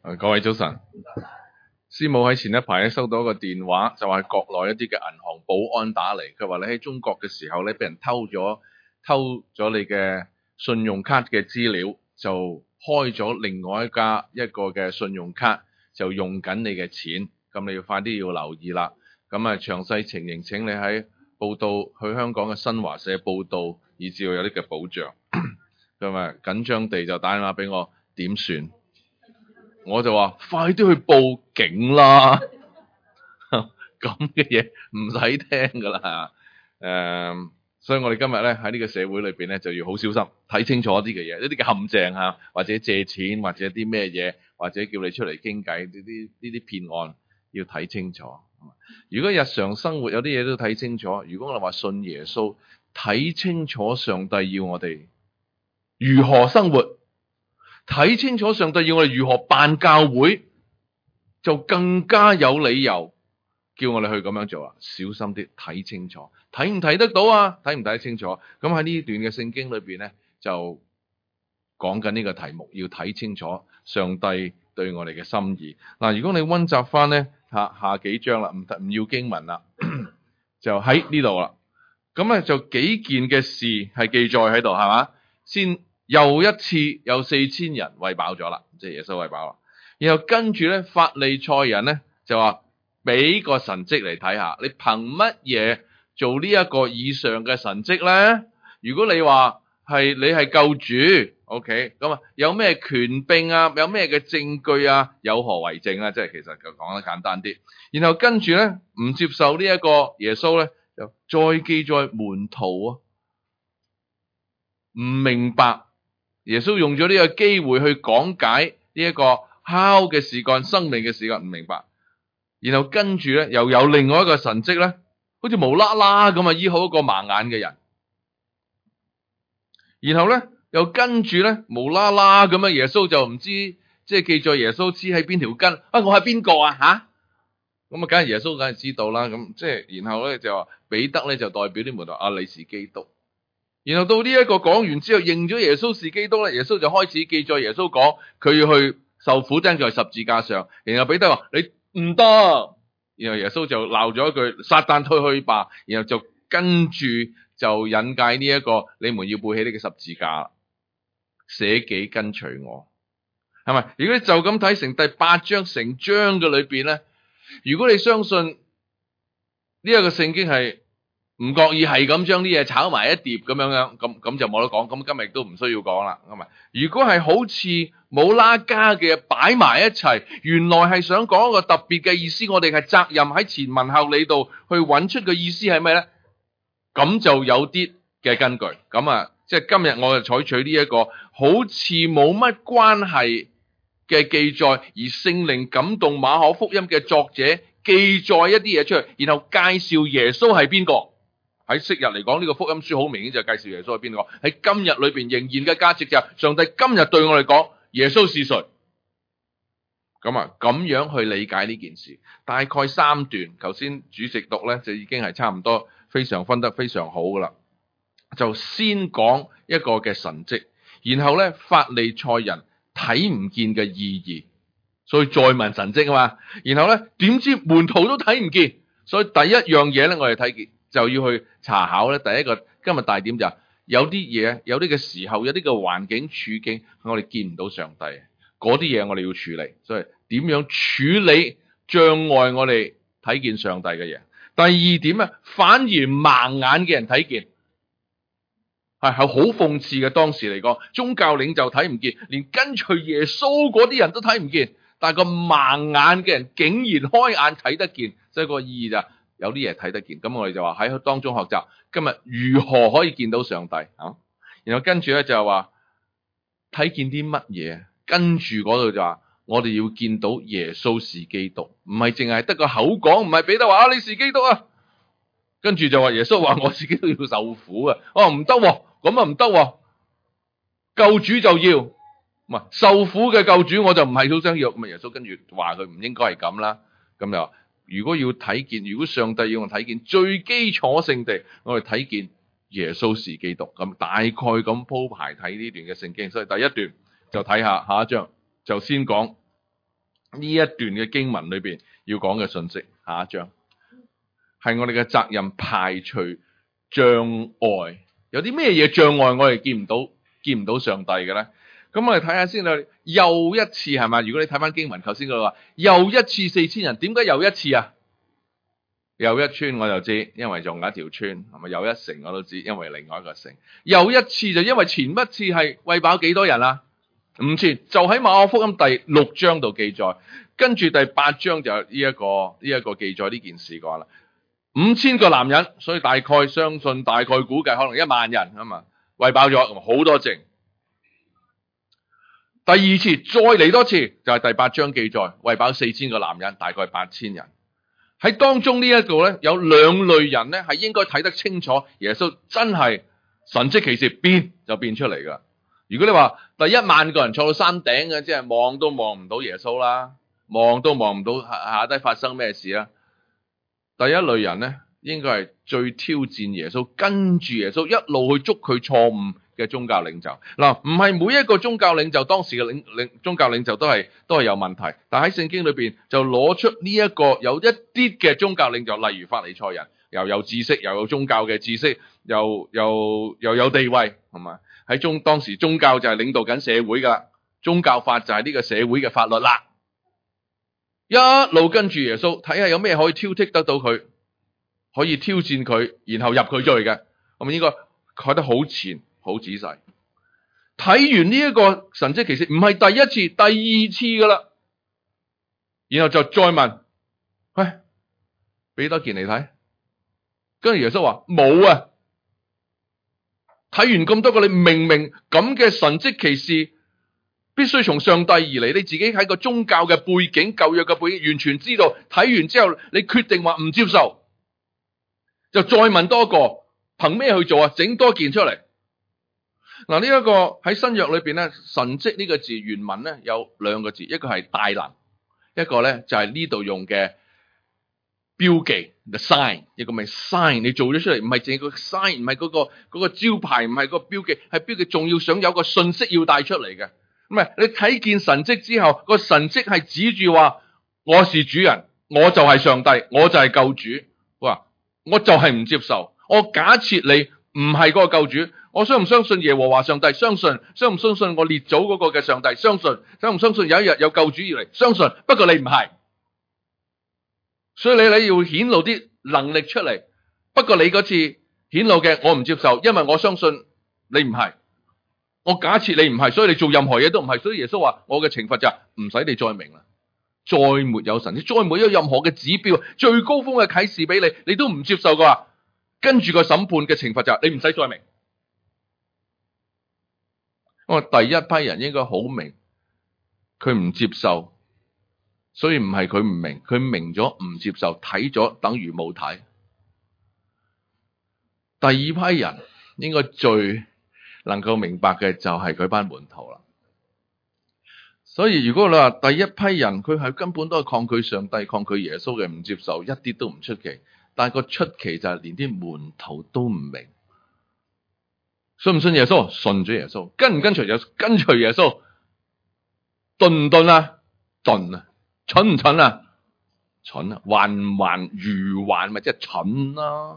各位早晨，師母喺前一排咧收到一個電話，就話國內一啲嘅銀行保安打嚟，佢話你喺中國嘅時候咧，俾人偷咗你嘅信用卡嘅資料，就開咗另外一個嘅信用卡，就用緊你嘅錢，咁你要快啲要留意啦。咁詳細情形請你喺報道去香港嘅新華社報道，以至到有啲嘅保障。咁緊張地就打電話俾我，點算？我就話快啲去報警啦！咁嘅嘢唔使聽噶啦。所以我哋今日咧喺呢個社會裏邊咧就要好小心，睇清楚啲嘅嘢，一啲嘅陷阱啊，或者借錢，或者啲咩嘢，或者叫你出嚟傾偈呢啲騙案要睇清楚。如果日常生活有啲嘢都睇清楚，如果我哋話信耶穌，睇清楚上帝要我哋如何生活。睇清楚上帝要我哋如何辦教會，就更加有理由叫我哋去咁樣做啊！小心啲，睇清楚，睇唔睇得到啊？睇唔睇得清楚？咁喺呢段嘅聖經裏邊咧，就講緊呢個題目，要睇清楚上帝對我哋嘅心意。嗱，如果你溫習翻咧下幾章啦，唔要經文啦，就喺呢度啦。咁咧就幾件嘅事係記載喺度，係嘛？先。又一次有4000人餵飽咗啦，即係耶穌餵飽啦。然後跟住咧，法利賽人咧就話俾個神蹟嚟睇下，你憑乜嘢做呢一個以上嘅神蹟咧？如果你話你係救主 ，OK， 咁有咩權柄啊？有咩嘅證據啊？有何為證啊？即係其實就講得簡單啲。然後跟住咧唔接受呢一個耶穌咧，就再記載門徒啊，唔明白。耶穌用咗呢個機會去講解呢一個烤嘅事幹、生命嘅事幹，唔明白。然後跟住咧又有另外一個神蹟咧，好似無啦啦咁醫好一個盲眼嘅人。然後咧又跟住咧無啦啦咁耶穌就唔知，即係記載耶穌黐喺邊條筋啊！我係邊個啊？吓咁梗係耶穌梗係知道啦。咁即係然後咧就話彼得咧就代表啲門徒你是基督。然後到呢一個講完之後，認咗耶穌是基督咧，耶穌就開始記載耶穌講佢要去受苦釘在十字架上。然後彼得話你唔得，然後耶穌就鬧咗一句撒旦退去吧。然後就跟住就引介呢一個你們要背起呢個十字架，捨己跟隨我，係咪？如果你就咁睇成第8章成章嘅裏邊咧，如果你相信呢一個聖經係唔覺意係咁將啲嘢炒埋一碟咁樣，咁就冇得講。咁今日亦都唔需要講啦。咁如果係好似冇拉加嘅擺埋一齊，原來係想講一個特別嘅意思，我哋係責任喺前文後理度去揾出個意思係咩咧？咁就有啲嘅根據。咁即係今日我就採取呢一個好似冇乜關係嘅記載，而聖靈感動馬可福音嘅作者記載一啲嘢出嚟，然後介紹耶穌係邊個。喺昔日嚟講，呢個福音書好明顯就介紹耶穌係邊個。喺今日裏邊仍然嘅價值就係上帝今日對我哋講耶穌是誰。咁樣去理解呢件事，大概3段。頭先主席讀咧就已經係差唔多，非常分得非常好噶啦。就先講一個嘅神蹟，然後咧法利賽人睇唔見嘅意義，所以再問神蹟啊嘛。然後咧點知門徒都睇唔見，所以第一樣嘢咧我哋睇見。就要去查考咧。第一個今日大點就係有啲嘢，有啲嘅時候，有啲嘅環境處境，我哋見唔到上帝，嗰啲嘢我哋要處理。所以點樣處理障礙我哋睇見上帝嘅嘢？第二點啊，反而盲眼嘅人睇見，係好諷刺嘅。當時嚟講，宗教領袖睇唔見，連跟隨耶穌嗰啲人都睇唔見，但係個盲眼嘅人竟然開眼睇得見，所以個意義就係有啲嘢睇得見。咁我哋就話喺當中學習今日如何可以見到上帝啊。然後跟住咧就係話睇見啲乜嘢，跟住嗰度就話我哋要見到耶穌是基督，唔係淨係得個口講，唔係彼得話你是基督啊，跟住就話耶穌話我自己都要受苦啊。唔得，咁唔得，救主就要，唔係受苦嘅救主我就唔係好想要。咁耶穌跟住話佢唔應該係咁啦。咁就話如果要睇見，如果上帝要我睇見，最基礎性地我哋睇見耶穌是基督。咁大概咁鋪排睇呢段嘅聖經。所以第一段就睇下一章，就先講呢一段嘅經文裏邊要講嘅信息。下一章係我哋嘅責任，排除障礙。有啲咩嘢障礙我哋見唔到上帝嘅咧？咁我哋睇下先啦。又一次係咪？如果你睇翻經文，頭先佢話又一次4000人，點解又一次啊？又一村我就知，因為仲有一條村，係咪？又一城我都知，因為另外一個城。又一次就因為前一次係餵飽幾多人啊？5000，就喺馬可福音第6章度記載，跟住第8章就有呢一個記載呢件事講啦。5000個男人，所以大概估計可能1萬人啊嘛，餵飽咗好多剩。第二次再嚟多次，就係第8章記載，餵飽4000個男人，大概8000人。喺當中呢一個咧，有兩類人咧係應該睇得清楚，耶穌真係神蹟奇事變就變出嚟噶。如果你話第1萬個人坐到山頂嘅，即係望都望唔到耶穌啦，望都望唔到下低發生咩事啦。第一類人咧，應該係最挑戰耶穌，跟住耶穌一路去捉佢錯誤嘅宗教領袖。嗱，唔係每一個宗教領袖，當時嘅宗教領袖都係有問題，但喺聖經裏邊就攞出呢一個有一啲嘅宗教領袖，例如法利賽人，又有知識，又有宗教嘅知識，又有地位，係嘛？喺當時宗教就係領導緊社會噶，宗教法就係呢個社會嘅法律啦。一路跟住耶穌，睇下有咩可以挑剔得到佢，可以挑戰佢，然後入佢罪嘅，咁應該睇得好前好仔細。睇完呢一個神蹟奇事，唔係第一次，第二次噶啦，然後就再問，喂，俾多件嚟睇，跟住耶穌話冇啊。睇完咁多個，你明明咁嘅神蹟奇事必須從上帝而嚟，你自己喺個宗教嘅背景、舊約嘅背景完全知道，睇完之後你決定話唔接受，就再問多個，憑咩去做啊？整多件出嚟。嗱，呢一個喺新約裏邊咧，神蹟呢個字原文咧有兩個字，一個係大能，一個咧就係呢度用嘅標記 the sign， 一個咪 sign， 你做咗出嚟，唔係淨係個 sign， 唔係嗰個招牌，唔係個標記，係標記，仲要想有個信息要帶出嚟嘅。唔係你睇見神蹟之後，個神蹟係指住話我是主人，我就係上帝，我就係救主。哇，我就係唔接受。我假設你唔係嗰個救主，我相唔相信耶和華上帝？相信。相唔相信我列祖嗰個嘅上帝？相信。相唔相信有一日有救主要嚟？相信。不過你唔係。所以你要顯露啲能力出嚟，不過你嗰次顯露嘅我唔接受，因為我相信你唔係，我假設你唔係，所以你做任何嘢都唔係。所以耶穌話我嘅懲罰就係唔使你再明啦，再沒有神，再沒有任何嘅指標，最高峰嘅啟示俾你，你都唔接受嘅話，跟住個審判嘅懲罰就係你唔使再明。我第一批人應該好明，佢唔接受。所以唔係佢唔明，佢明咗唔接受，睇咗等於冇睇。第二批人應該最能夠明白嘅就係佢班門徒啦。所以如果你話第一批人佢係根本都係抗拒上帝、抗拒耶穌嘅，唔接受，一啲都唔出奇。但係個出奇就係連啲門徒都唔明，信唔信耶穌？信咗耶穌，跟唔跟隨耶穌？跟隨耶穌，鈍唔鈍啊？鈍啊！蠢唔蠢啊？蠢啊！還唔還？如還咪即係蠢啦。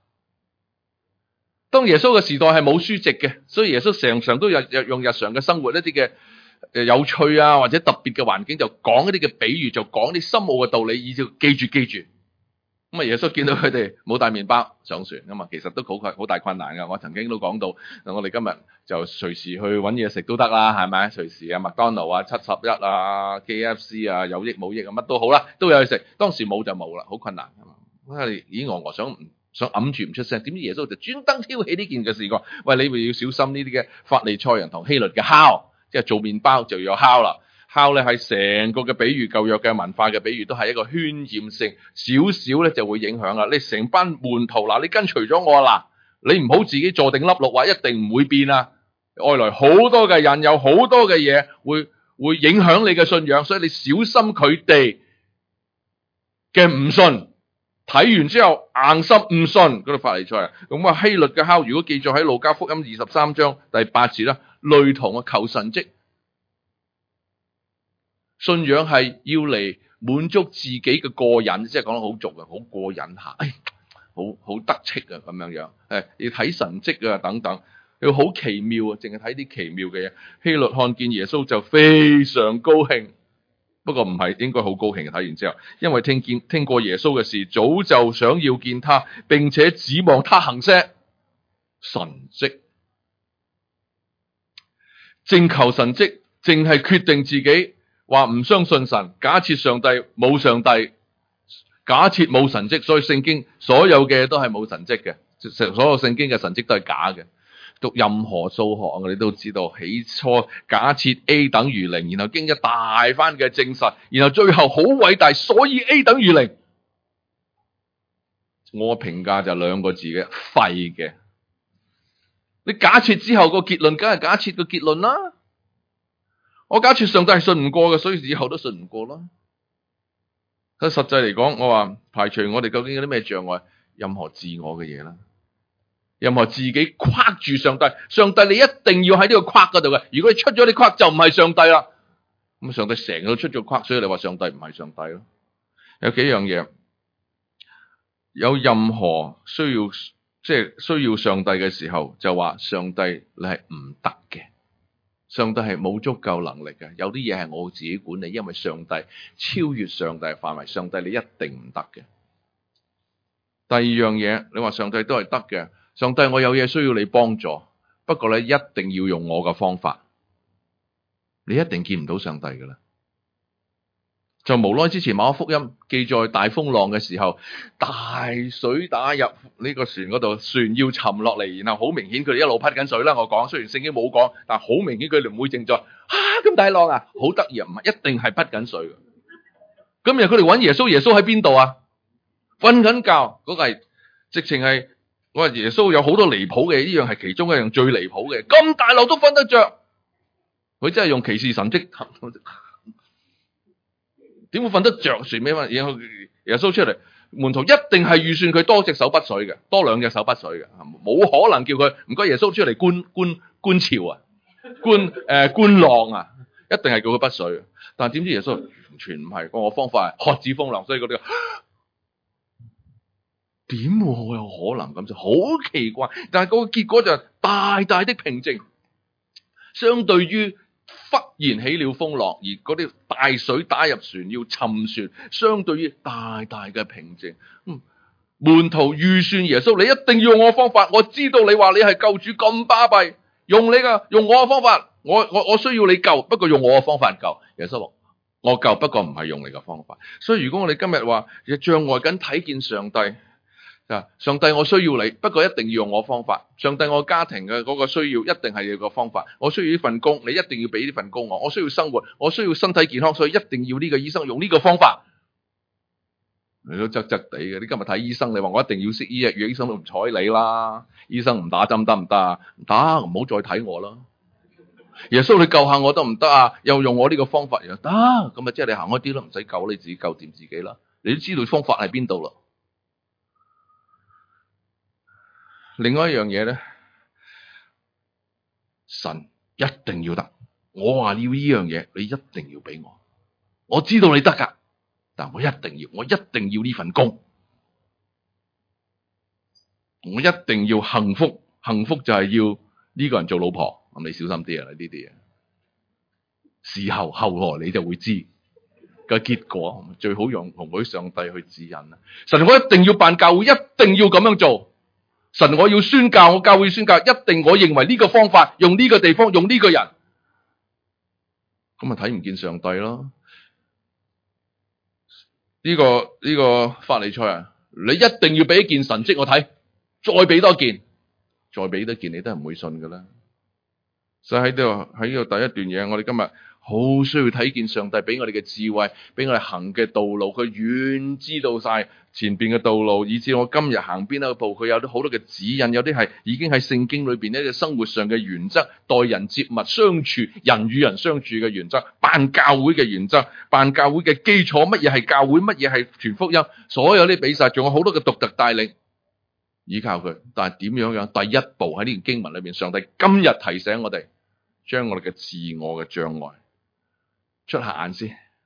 當耶穌嘅時代係冇書籍嘅，所以耶穌常常都有用日常嘅生活一啲嘅有趣啊或者特別嘅環境，就講一啲嘅比喻，就講啲深奧嘅道理，以至記住。咁啊，耶穌見到佢哋冇帶麵包上船啊嘛，其實都好大困難噶。我曾經都講到，我哋今日就隨時去搵嘢食都得啦，係咪？隨時啊，麥當勞啊、71啊、KFC 啊，有益冇益啊，乜都好啦，都有去食。當時冇就冇啦，好困難啊嘛。咦，我想揞住唔出聲，點知耶穌就專登挑起呢件嘅事講，喂，你要小心呢啲嘅法利賽人同希律嘅酵，即係做麵包就要有酵啦。酵咧係成個嘅比喻，舊約嘅文化嘅比喻都係一個渲染性，少少咧就會影響啦。你成班門徒嗱，你跟隨咗我啦，你唔好自己坐定粒六話一定唔會變啊。外來好多嘅人有好多嘅嘢會影響你嘅信仰，所以你小心佢哋嘅唔信。睇完之後硬心唔信嗰度法利賽啊。咁啊，希律嘅酵如果記載喺路加福音23章第8節啦，類同啊求神蹟。 信仰係要嚟滿足自己嘅過癮，即係講得好俗啊，好過癮下，好得戚啊咁樣樣，要睇神蹟啊等等，要好奇妙啊，淨係睇啲奇妙嘅嘢。希律看見耶穌就非常高興，不過唔係應該好高興嘅，睇完之後，因為聽過耶穌嘅事，早就想要見他，並且指望他行些神蹟，正求神蹟，淨係決定自己話唔相信神，假設上帝冇上帝，假設冇神蹟，所以聖經所有嘅都係冇神蹟嘅，所有聖經嘅神蹟都係假嘅。讀任何數學我哋都知道，起初假設 A 等於0，然後經一大番嘅證實，然後最後好偉大，所以 A 等於0。我嘅評價就2個字嘅，廢嘅。你假設之後個結論，梗係假設個結論啦。我假設上帝係信唔過嘅，所以以後都信唔過啦。喺實際嚟講，我話排除我哋究竟有啲咩障礙，任何自我嘅嘢啦，任何自己框住上帝，上帝你一定要喺呢個框嗰度嘅。如果你出咗啲框，就唔係上帝啦。咁上帝成日都出咗框，所以你話上帝唔係上帝咯。有幾樣嘢，有任何需要上帝嘅時候，就話上帝你係唔得嘅。上帝係冇足夠能力嘅，有啲嘢係我自己管理，因為上帝超越上帝嘅範圍，上帝你一定唔得嘅。第二樣嘢，你話上帝都係得嘅，上帝我有嘢需要你幫助，不過咧一定要用我嘅方法，你一定見唔到上帝噶啦。就無耐之前馬可福音記載大風浪嘅時候，大水打入呢個船嗰度，船要沉落嚟，然後好明顯佢哋一路潑緊水啦。我講雖然聖經冇講，但好明顯佢哋唔會靜坐。咁大浪啊，好得意啊，唔係一定係潑緊水嘅。咁然後佢哋揾耶穌，耶穌喺邊度啊？瞓緊覺，嗰個係直情係我話耶穌有好多離譜嘅，呢樣係其中一樣最離譜嘅。咁大浪都瞓得着，佢真係用奇事神蹟。點會瞓得着船咩？然後耶穌出嚟，門徒一定係預算佢多隻手筆水嘅，多2隻手筆水嘅，冇可能叫佢唔該耶穌出嚟觀潮啊，觀浪啊，一定係叫佢筆水。但係點知耶穌完全唔係，個方法係喝止風浪，所以嗰啲點會有可能咁就好奇怪。但係嗰個結果就大大的平靜，相對於忽然起了風浪，而嗰啲大水打入船要沉船，相對於大大嘅平靜。門徒預算耶穌，你一定要用我方法。我知道你話你係救主咁巴閉，用我嘅方法。我需要你救，不過用我嘅方法救。耶穌話我救，不過唔係用你嘅方法。所以如果我哋今日話障礙緊睇見上帝。上帝我需要你，不過一定要用我方法。上帝我家庭嘅嗰個需要一定係要個方法。我需要呢份工，你一定要俾呢份工我。我需要生活，我需要身體健康，所以一定要呢個醫生用呢個方法。你都側側地嘅，你今日睇醫生，你話我一定要識醫藥，醫生都唔睬你啦。醫生唔打針得唔得啊？唔得，唔好再睇我啦。耶穌你救下我得唔得啊？又用我呢個方法又得，咁啊即係你行開啲咯，唔使救，你自己救掂自己啦。你都知道方法喺邊度啦。另外一樣嘢咧，神一定要得。我話要呢樣嘢，你一定要俾我。我知道你得噶，但我一定要呢份工。我一定要幸福，幸福就係要呢個人做老婆。咁你小心啲啊！呢啲嘢，事後來你就會知個結果。最好容許上帝去指引啦。神我一定要辦教會，一定要咁樣做。神我要宣教，我教會宣教，一定我認為呢個方法，用呢個地方，用呢個人，咁咪睇唔見上帝咯。呢個法利賽啊，你一定要俾一件神蹟我睇，再俾多件，你都係唔會信噶啦。所以喺呢度第一段嘢，我哋今日好需要睇見上帝俾我哋嘅智慧，俾我哋行嘅道路，佢遠知道晒前邊嘅道路，以至我今日行邊一步，佢有好多嘅指引，有啲係已經喺聖經裏邊一個生活上嘅原則，待人接物相處，人與人相處嘅原則，辦教會嘅原則，辦教會嘅基礎，乜嘢係教會，乜嘢係傳福音，所有啲比晒，仲有好多嘅獨特帶領，依靠佢。但係點樣？第一步喺呢段經文裏邊，上帝今日提醒我哋，將我哋嘅自我嘅障礙出下眼先，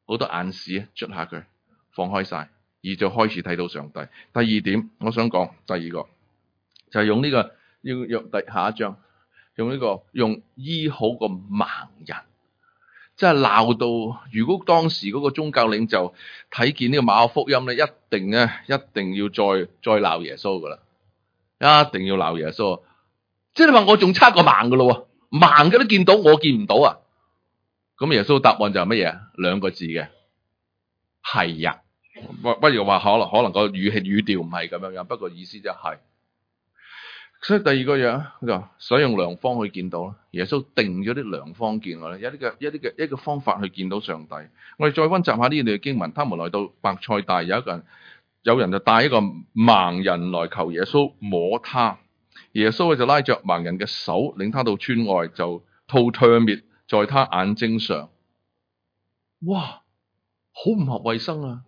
好多眼屎捽下佢，放開晒，而就開始睇到上帝。第二點，我想講第二個就係用呢個要用下一章，用醫好個盲人。即係鬧到，如果當時嗰個宗教領袖睇見呢個馬可福音咧，一定要再鬧耶穌噶啦，一定要鬧耶穌。即係你話我仲差過盲噶咯，盲嘅都見到，我見唔到啊？咁耶穌答案就係乜嘢？兩個字嘅，係呀。不如話可能個語調唔係咁樣，不過意思就係。所以第二個樣就使用良方去見到啦。耶穌定咗啲良方見我咧，一個方法去見到上帝。我哋再溫習下呢段嘅經文。他們來到伯賽大，有人就帶一個盲人來求耶穌摸他。耶穌就拉着盲人嘅手，領他到村外，就吐唾沫在他眼睛上。哇，好唔合衛生啊！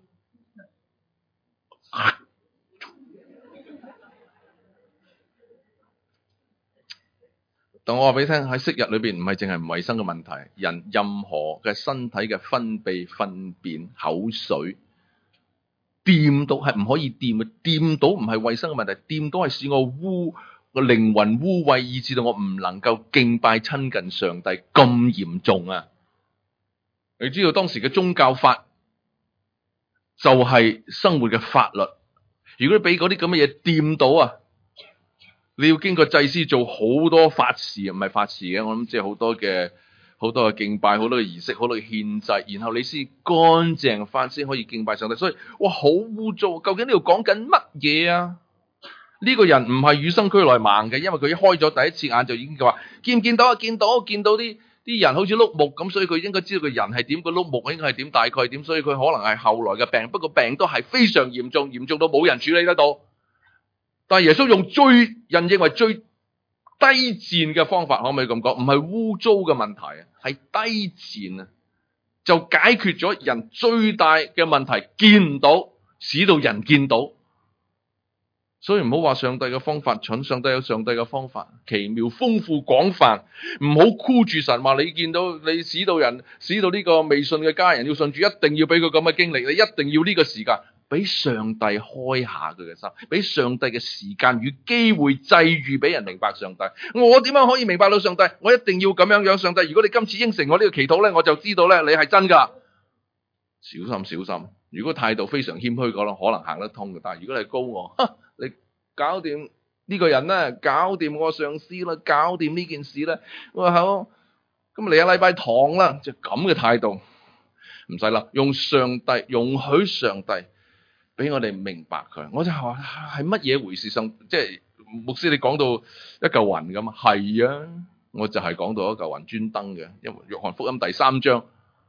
但我話俾你聽，喺昔日裏邊唔係淨係唔衛生嘅問題，任何嘅身體嘅分泌、糞便、口水，掂到係唔可以掂嘅，掂到唔係衛生嘅問題，掂到係使我個靈魂污穢，以致到我唔能夠敬拜親近上帝，咁嚴重啊！你知道當時嘅宗教法就係生活嘅法律，如果你俾嗰啲咁嘅嘢掂到啊！你要經過祭司做好多法事，唔係法事嘅，我諗即係好多嘅敬拜，好多嘅儀式，好多嘅獻祭，然後你先乾淨翻，先可以敬拜上帝。所以，哇，好污糟！究竟呢度講緊乜嘢啊？呢個人唔係與生俱來盲嘅，因為佢一開咗第一次眼就已經話見唔見到啊？見到啲人好似碌木咁，所以佢應該知道個人係點，個碌木應該係點，大概點，所以佢可能係後來嘅病，不過病都係非常嚴重，嚴重到冇人處理得到。但係耶穌用人認為最低賤嘅方法，可唔可以咁講？唔係污糟嘅問題啊，係低賤啊，就解決咗人最大嘅問題，見唔到，使到人見到。所以唔好話上帝嘅方法蠢，上帝有上帝嘅方法，奇妙、豐富、廣泛。唔好箍住神話，你見到你使到呢個未信嘅家人要信主，一定要俾佢咁嘅經歷，你一定要呢個時間。俾上帝開下佢嘅心，俾上帝嘅時間與機會際遇俾人明白上帝。我點樣可以明白到上帝？我一定要咁樣樣。上帝，如果你今次應承我呢個祈禱咧，我就知道咧你係真噶。小心！如果態度非常謙虛嘅話，可能行得通嘅。但係如果你係高我，你搞掂呢個人咧，搞掂我上司啦，搞掂呢件事咧，我話好，咁嚟個禮拜堂啦，就咁嘅態度，唔使啦，用上帝容許上帝。俾我哋明白佢，我就話係乜嘢回事？即係牧師你講到一嚿雲咁啊，係啊，我就係講到一嚿雲專登嘅，因為約翰福音第3章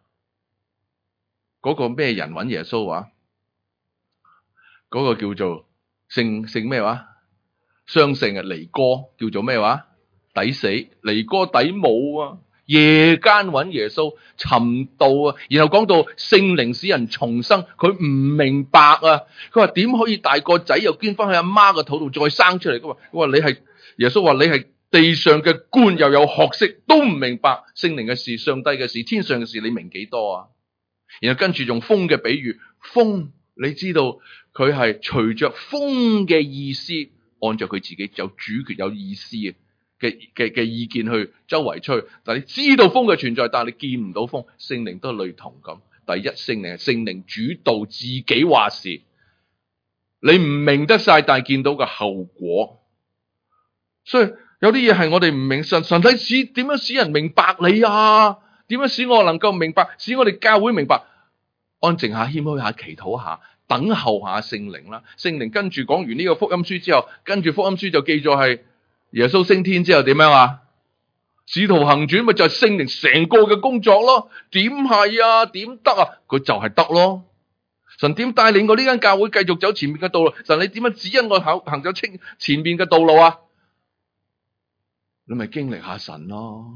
嗰個咩人揾耶穌話，嗰個叫做姓咩話？雙姓啊，尼哥叫做咩話？抵死尼哥底母啊！夜間揾耶穌尋道啊，然後講到聖靈使人重生，佢唔明白啊，佢話點可以大個仔又捐翻去阿媽個肚度再生出嚟？佢話你係耶穌話你係地上嘅官又有學識，都唔明白聖靈嘅事、上帝嘅事、天上嘅事，你明幾多啊？然後跟住用風嘅比喻，風你知道佢係隨着風嘅意思，按照佢自己有主權有意思嘅意見去周圍吹，但係你知道風嘅存在，但係你見唔到風，聖靈都類同咁。第一，聖靈係聖靈主導自己話事，你唔明得晒，但係見到個後果。所以有啲嘢係我哋唔明，神點樣使人明白你啊？點樣使我能夠明白？使我哋教會明白？安靜下，謙虛下，祈禱下，等候下聖靈啦。聖靈跟住講完呢個福音書之後，跟住福音書就記咗係耶穌升天之後點樣啊？使徒行傳咪就係聖靈成個嘅工作咯？點係啊？點得啊？佢就係得咯。神點帶領我呢間教會繼續走前面嘅道路？神你點樣指引我行走前面嘅道路啊？你咪經歷下神咯。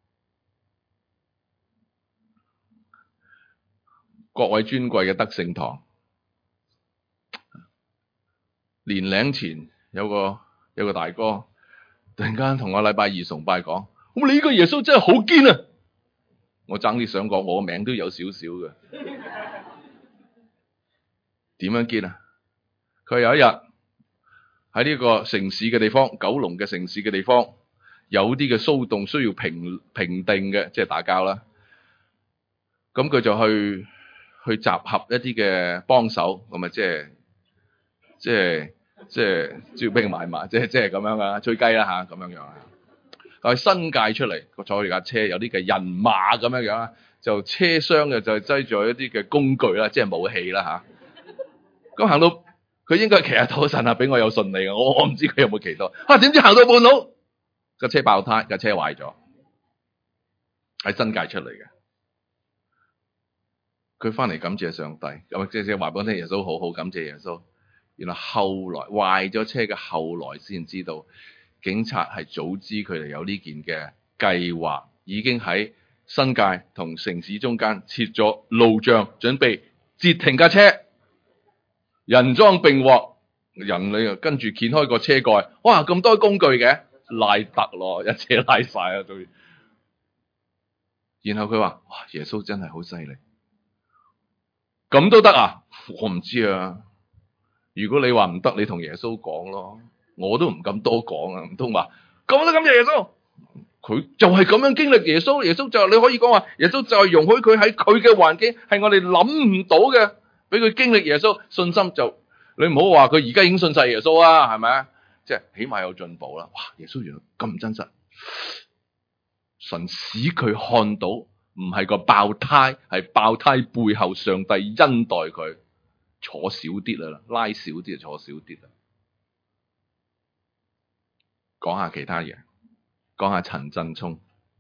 各位尊貴嘅德聖堂，年零前有個大哥突然間同我禮拜二崇拜講：你呢個耶穌真係好堅啊！我爭啲想講，我個名都有少少嘅。 點樣堅啊？佢有一日喺呢個城市嘅地方，九龍嘅城市嘅地方，有啲嘅騷動需要平定嘅，即係打交啦。咁佢就去集合一啲嘅幫手，咁啊即係招兵買馬，即係咁樣啊，追雞啦吓，咁樣樣啊。喺新界出嚟，坐住架車，有啲嘅人馬咁樣樣啊，就車廂嘅就擠咗一啲嘅工具啦，即係武器啦吓。咁行到佢應該騎下到神啊，俾我有順利嘅，我唔知佢有冇騎到。點知行到半路，架車爆胎，架車壞咗，喺新界出嚟嘅。佢翻嚟感謝上帝，咁即係話俾我聽，耶穌好好，感謝耶穌。原來後來壞咗車嘅後來先知道，警察係早知佢哋有呢件嘅計劃，已經喺新界同城市中間設咗路障，準備截停架車。人贓並獲，人你又跟住掀開個車蓋，哇！咁多工具嘅，拉得咯，一車拉晒啊！終於，然後佢話：哇！耶穌真係好犀利，咁都得啊？我唔知啊。如果你話唔得，你同耶穌講咯，我都唔敢多講啊。唔通話咁都感謝耶穌？佢就係咁樣經歷耶穌，耶穌就你可以講話，耶穌就係容許佢喺佢嘅環境係我哋諗唔到嘅，俾佢經歷耶穌，信心就你唔好話佢而家已經信晒耶穌啊，係咪啊？即係起碼有進步啦。哇！耶穌原來咁真實，神使佢看到唔係個爆胎，係爆胎背後上帝恩待佢。坐少啲啦，拉少啲就坐少啲啦。講下其他嘢，講下陳振聰。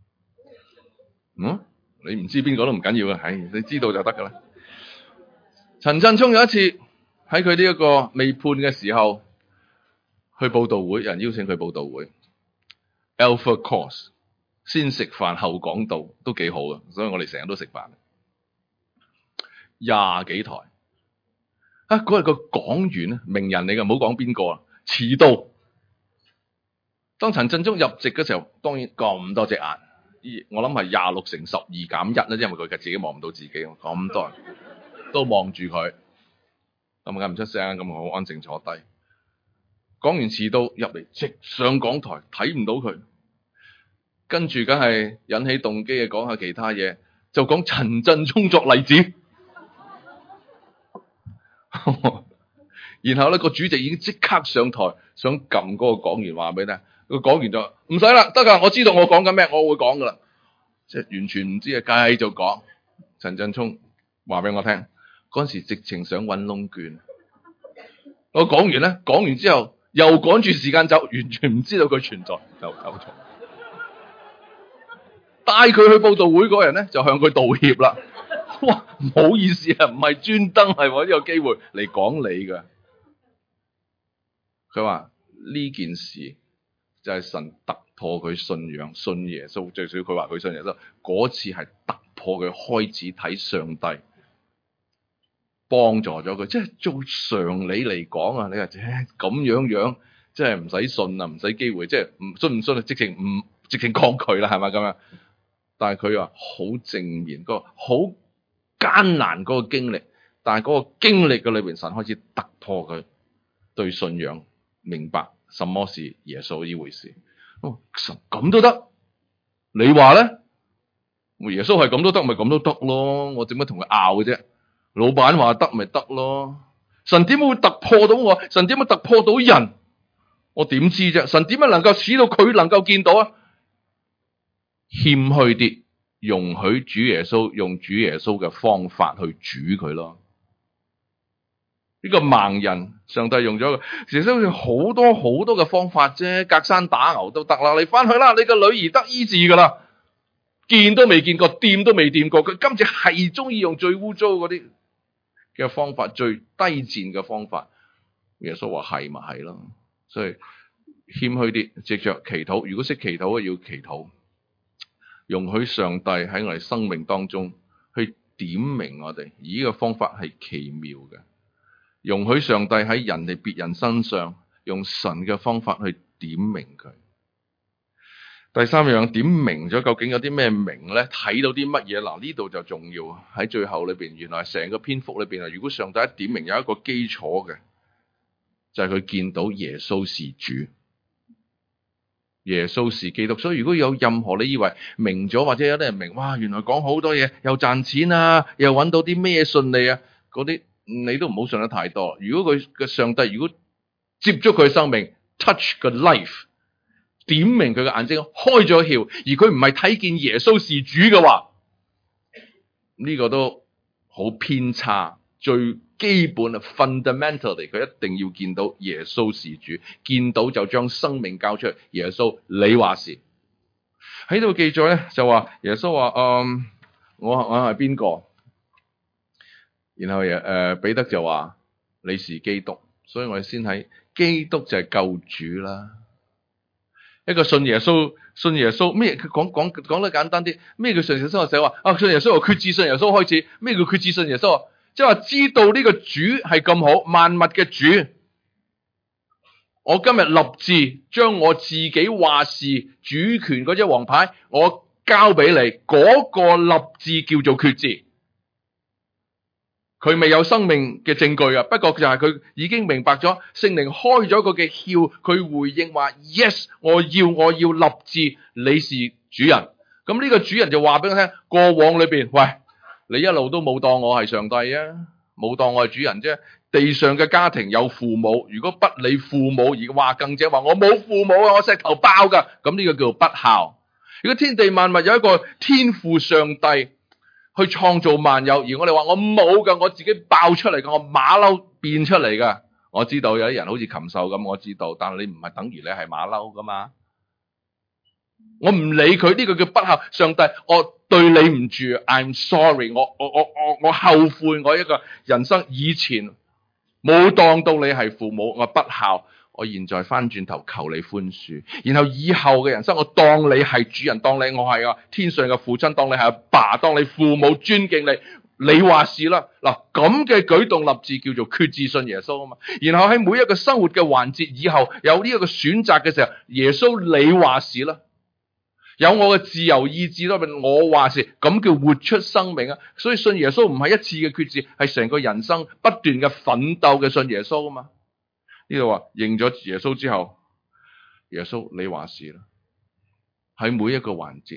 你唔知邊個都唔緊要嘅，你知道就得噶啦。陳振聰有一次喺佢呢一個未判嘅時候，去佈道會，有人邀請佢佈道會 ，Alpha Course， 先食飯後講道，都幾好嘅，所以我哋成日都食飯。20幾台。嗰日個講員咧，名人嚟嘅，唔好講邊個啊，遲到。當陳振聰入席嘅時候，當然咁多隻眼，我諗係26乘12減1啦，因為佢自己望唔到自己，咁多人都望住佢，咁梗唔出聲，咁好安靜坐低。講完遲到入嚟，直上講台，睇唔到佢，跟住梗係引起動機嘅，講下其他嘢，就講陳振聰作例子。然後咧，個主席已經即刻上台，想撳嗰個講員話俾你聽。個講員就唔使啦，得噶，我知道我講緊咩，我會講噶啦。即係完全唔知啊，繼續講。陳振聰話俾我聽，嗰陣時直情想搵窿券。我講完咧，講完之後又趕住時間走，完全唔知道佢存在，就走咗。帶佢去佈道會嗰人咧，就向佢道歉啦。哇，唔好意思啊，唔係專登，係搵呢個機會嚟講你噶。佢話呢件事就係神突破佢信仰，信耶穌。最少佢話佢信耶穌，嗰次係突破佢開始睇上帝，幫助咗佢。即係做常理嚟講啊，你話咁樣，即係唔使信啊，唔使機會，即係唔信唔信啊，直情抗拒啦，係咪咁樣？但係佢話好正面，個好艱難嗰個經歷，但係嗰個經歷嘅裏邊，神開始突破佢對信仰明白什麼是耶穌呢回事。神咁都得，你話咧？耶穌係咁都得，咪咁都得咯。我點解同佢拗嘅啫？老闆話得咪得咯。神點會突破到我？神點會突破到人？我點知啫？神點樣能夠使到佢能夠見到啊？謙虛啲，容許主耶穌用主耶穌嘅方法去煮佢咯。呢個盲人，上帝用咗其實用好多嘅方法啫，隔山打牛都得啦。你翻去啦，你個女兒得醫治噶啦，見都未見過，掂都未掂過，佢今次係中意用最污糟嗰啲嘅方法，最低賤嘅方法。耶穌話係咪係咯？所以謙虛啲，藉着祈禱。如果識祈禱嘅要祈禱，容許上帝喺我哋生命當中去點明我哋，而呢個方法係奇妙嘅。容許上帝喺人哋別人身上用神嘅方法去點明佢。 第三樣點明咗究竟有啲咩明咧？睇到啲乜嘢？嗱，呢度就重要喺最後裏邊。原來成個篇幅裏邊啊，如果上帝一點明有一個基礎嘅，就係佢見到耶穌是主，耶穌是基督。所以如果有任何你以為明咗，或者有啲人明，哇，原來講好多嘢，又賺錢啊，又揾到啲咩順利啊，嗰啲你都唔好信得太多。如果佢嘅上帝如果接觸佢嘅生命 ，touch 個 life。點明佢嘅眼睛開咗竅，而佢唔係睇見耶穌是主嘅話，呢個都好偏差。最基本啊 ，fundamentally 佢一定要見到耶穌是主，見到就將生命交出去。耶穌你話事喺度記載咧，就話耶穌話我係邊個？然後彼得就話你是基督，所以我哋先睇基督就係救主啦。一個信耶穌咩？佢講得簡單啲，咩叫信耶穌？我寫話信耶穌由決志信耶穌開始。咩叫決志信耶穌啊？即係話知道呢個主係咁好，萬物嘅主。我今日立志將我自己話事主權嗰隻王牌，我交俾你。嗰個立志叫做決志。佢未有生命嘅證據啊，不過就係佢已經明白咗，聖靈開咗個嘅竅，佢回應話 yes， 我要立志，你是主人。咁呢個主人就話俾我聽，過往裏邊，喂，你一路都冇當我係上帝啊，冇當我係主人啫。地上嘅家庭有父母，如果不理父母而話更者話我冇父母啊，我石頭爆噶，咁呢個叫做不孝。如果天地萬物有一個天父上帝去創造萬有，而我哋話我冇噶，我自己爆出嚟噶，我馬騮變出嚟噶。我知道有啲人好似禽獸咁，我知道，但係你唔係等於你係馬騮噶嘛。我唔理佢，呢個叫不孝。上帝，我對你唔住 ，I'm sorry， 我後悔，我一個人生以前冇當到你係父母，我不孝。我現在翻轉頭求你寬恕，然後以後嘅人生我當你係主人，當你我係啊天上嘅父親，當你係阿爸，當你父母尊敬你，你話事啦。嗱，咁嘅舉動立志叫做決志信耶穌啊嘛。然後喺每一個生活嘅環節以後有呢一個選擇嘅時候，耶穌你話事啦，有我嘅自由意志咯，我話事，咁叫活出生命啊。所以信耶穌唔係一次嘅決志，係成個人生不斷嘅奮鬥嘅信耶穌啊嘛。呢度話認咗耶穌之後，耶穌你話事啦。喺每一個環節，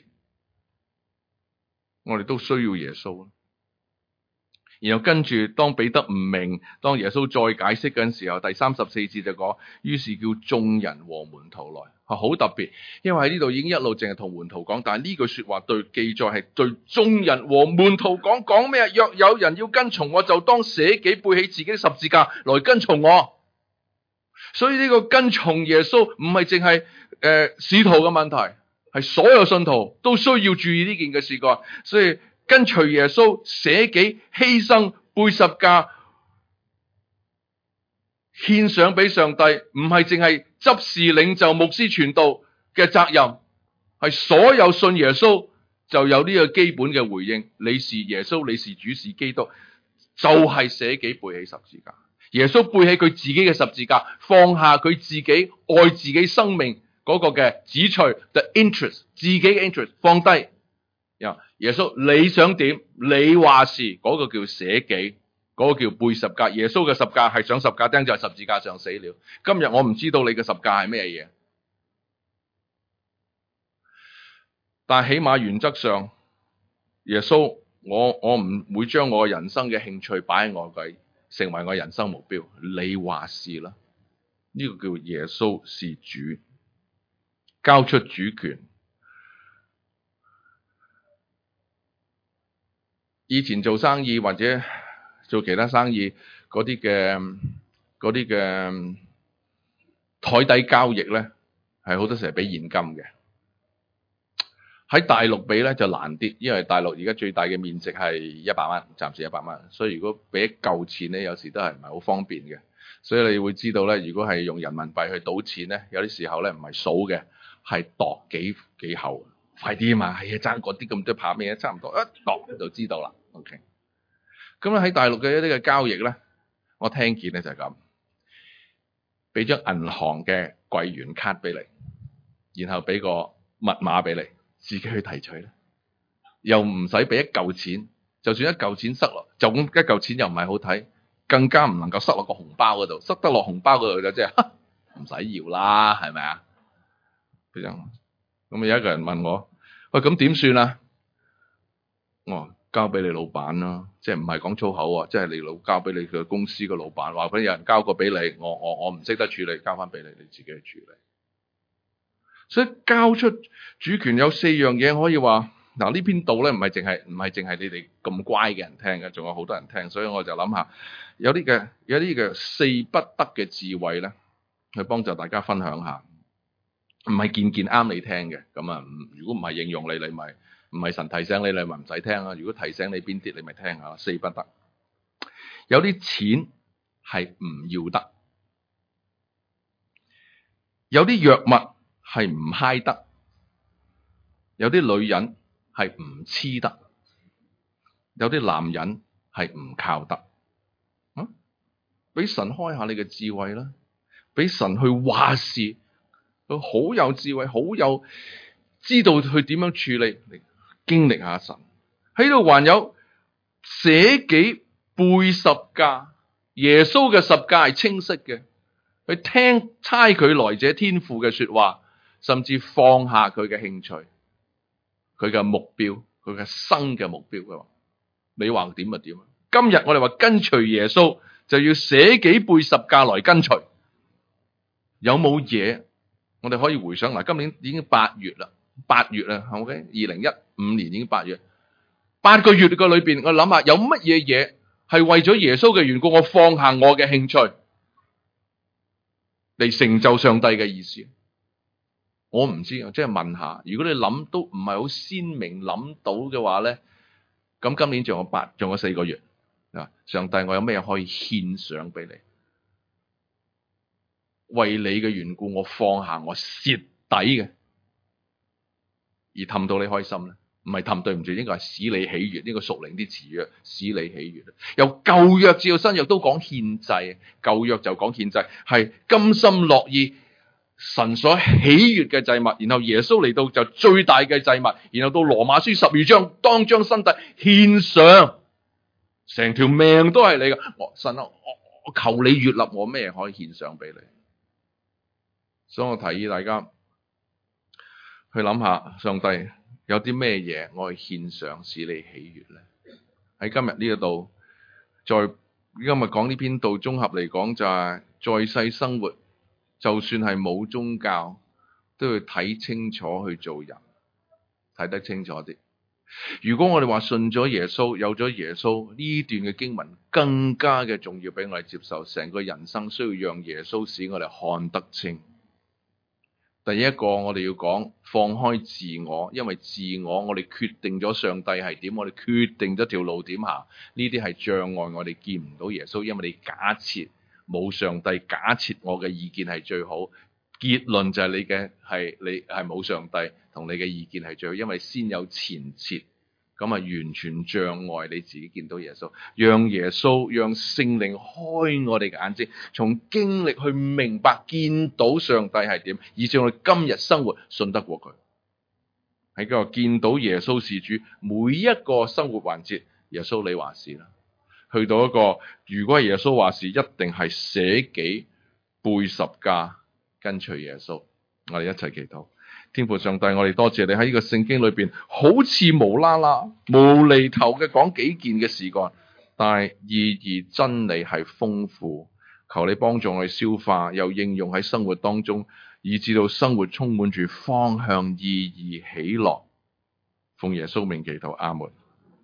我哋都需要耶穌。然後跟住，當彼得唔明，當耶穌再解釋嗰陣時候，第34節就講，於是叫眾人和門徒來，係好特別，因為喺呢度已經一路淨係同門徒講，但係呢句說話對記載係對眾人和門徒講，講咩啊？若有人要跟從我，就當捨己背起自己的十字架來跟從我。所以呢個跟從耶穌唔係淨係使徒嘅問題，係所有信徒都需要注意呢件嘅事個。所以跟隨耶穌捨己犧牲背十架獻上俾上帝，唔係淨係執事領袖牧師傳道嘅責任，係所有信耶穌就有呢個基本嘅回應。你是耶穌，你是主，是基督，就係捨己背起十字架。耶穌背起佢自己嘅十字架，放下佢自己愛自己生命嗰個嘅旨趣 the interest 自己嘅 interest 放低。耶穌你想點？你話事，嗰個叫捨己，嗰個叫背十架。耶穌嘅十架係上十架釘，就係十字架上死了。今日我唔知道你嘅十架係咩嘢，但係起碼原則上，耶穌我唔會將我人生嘅興趣擺喺我嘅成為我人生目標，你話事啦。呢個叫耶穌是主，交出主權。以前做生意或者做其他生意嗰啲嘅台底交易咧，係好多時係俾現金嘅。喺大陸俾咧就難啲，因為大陸而家最大嘅面值係100蚊，暫時100蚊，所以如果俾一嚿錢咧，有時都係唔係好方便嘅。所以你會知道咧，如果係用人民幣去賭錢咧，有啲時候咧唔係數嘅，係度幾後，快啲啊嘛，係啊，爭嗰啲咁多怕咩啊？差唔多一度就知道啦。OK， 咁咧喺大陸嘅一啲嘅交易咧，我聽見咧就係咁，俾張銀行嘅櫃員卡俾你，然後俾個密碼俾你，自己去提取咧，又唔使俾一嚿錢，就算一嚿錢塞落，就咁一嚿錢又唔係好睇，更加唔能夠塞落個紅包嗰度，塞得落紅包嗰度就即係唔使要啦，係咪啊？咁啊有一個人問我，喂，咁點算啊？我交俾你老闆啦，即係唔係講粗口啊，即係你交俾你嘅公司嘅老闆，話俾有人交過俾你，我唔識得處理，交翻俾你，你自己去處理。所以交出主權有4樣嘢可以話，嗱呢篇道咧唔係淨係你哋咁乖嘅人聽嘅，仲有好多人聽，所以我就諗下有啲嘅4不得嘅智慧咧，去幫助大家分享下，唔係件件啱你聽嘅，咁啊，如果唔係應用你咪唔係神提醒你咪唔使聽啦。如果提醒你邊啲，你咪聽下。4不得，有啲錢係唔要得，有啲藥物係唔嗨得，有啲女人係唔黐得，有啲男人係唔靠得。俾神開下你嘅智慧啦，俾神去話事，佢好有智慧，好有知道去點樣處理，經歷下神喺度。還有捨己背十架，耶穌嘅十架係清晰嘅，去聽差佢來者天父嘅說話，甚至放下佢嘅興趣，佢嘅目標，佢嘅生嘅目標。佢話你話點就點。今日我哋話跟隨耶穌就要捨己背十架來跟隨。有冇嘢我哋可以回想？嗱，今年已經8月啦，OK， 2015年已經8月，8個月嘅裏邊，我諗下有乜嘢嘢係為咗耶穌嘅緣故，我放下我嘅興趣嚟成就上帝嘅意思。我唔知，即係問下，如果你諗都唔係好鮮明諗到嘅話咧，咁今年仲有4個月，上帝我有咩可以獻上俾你？為你嘅緣故，我放下我蝕底嘅，而氹到你開心咧，唔係氹，對唔住，應該係使你喜悅。呢個屬靈啲詞語，使你喜悅。由舊約至到新約都講獻祭，舊約就講獻祭係甘心樂意神所喜悅嘅祭物，然後耶穌嚟到就最大嘅祭物，然後到羅馬書12章當將身體獻上，成條命都係你嘅。神啊，我求你悅納我，咩可以獻上俾你？所以我提議大家去諗下，上帝有啲咩嘢我去獻上使你喜悅咧？喺今日呢一度，今日講呢篇道綜合嚟講就係在世生活，就算係冇宗教，都要睇清楚去做人，睇得清楚啲。如果我哋話信咗耶穌，有咗耶穌，呢段嘅經文更加嘅重要俾我哋接受。成個人生需要讓耶穌使我哋看得清。第一個我哋要講放開自我，因為自我哋決定咗上帝係點，我哋決定咗條路點行，呢啲係障礙，我哋見唔到耶穌。因為你假設冇上帝，假設我嘅意見係最好，結論就係你係冇上帝，同你嘅意見係最好，因為先有前設，咁啊完全障礙你自己見到耶穌。讓耶穌，讓聖靈開我哋嘅眼睛，從經歷去明白見到上帝係點，以至我哋今日生活信得過佢。喺嗰個見到耶穌是主，每一個生活環節，耶穌你話事啦。去到一個如果係耶穌話事，一定係捨己背十架跟隨耶穌。我哋一齊祈禱。天父上帝，我哋多謝你喺呢個聖經裏邊，好似無啦啦、無厘頭嘅講幾件嘅事幹，但係意義真理係豐富。求你幫助我哋消化，又應用喺生活當中，以至到生活充滿住方向、意義、喜樂。奉耶穌名祈禱，阿門。